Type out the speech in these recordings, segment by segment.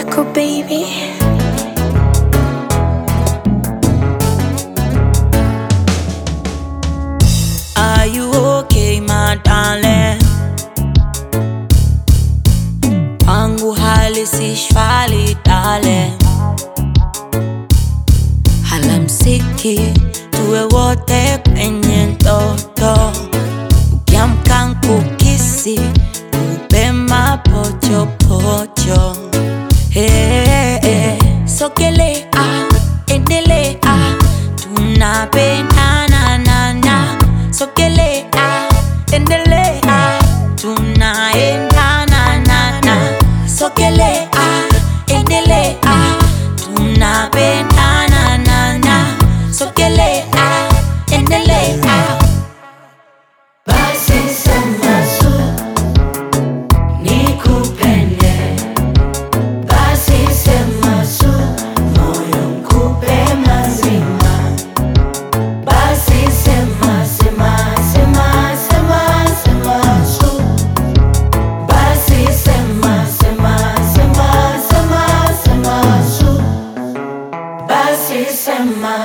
Echo baby. Are you okay, my darling? Wangu hali si shwari, darling. Halamsiki tuwe wote kwenye ndoto, ukiamka nkukisi upe mapochopocho. Hey, hey. Sogelea, endelea, tunapendana na. Sogelea, endelea, tunaendana na. Sogelea, endelea, tunapendana na. Sogelea, endelea. Basi sema su, nikupende. Basi sema su, moyo nikupe mazima. Basi sema su. Basi sema su. Basi sema.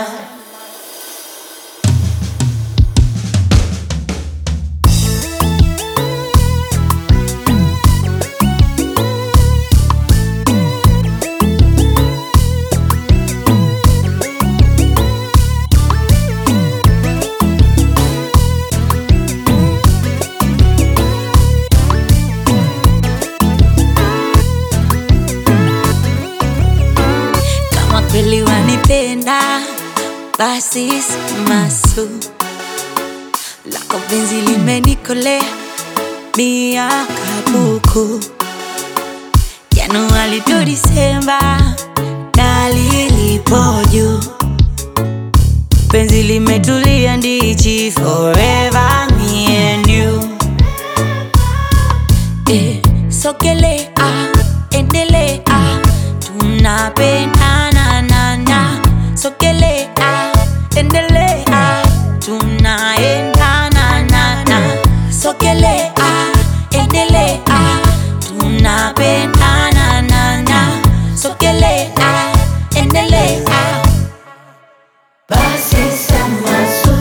Kama kweli wanipenda, basi sema su. Lako penzi limenikolea miaka buku. Januari to Disemba, dalili ipo juu. Penzi limetulia ndichi, forever me and you. Sogelea, endelea, tunapendana na. Sogelea, endelea, tunaendana na. Sogelea, endelea, tunapendana na. Sogelea, endelea. Basi sema su,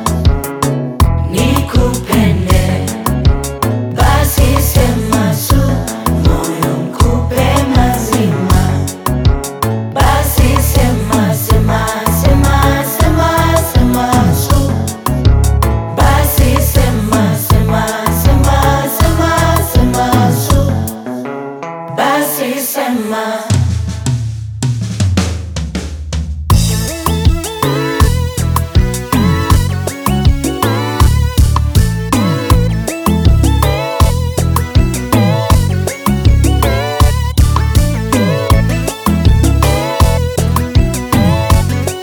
nikupende. Basi sema su, moyo nikupe mazima. Basi sema su. Basi sema su. Basi sema.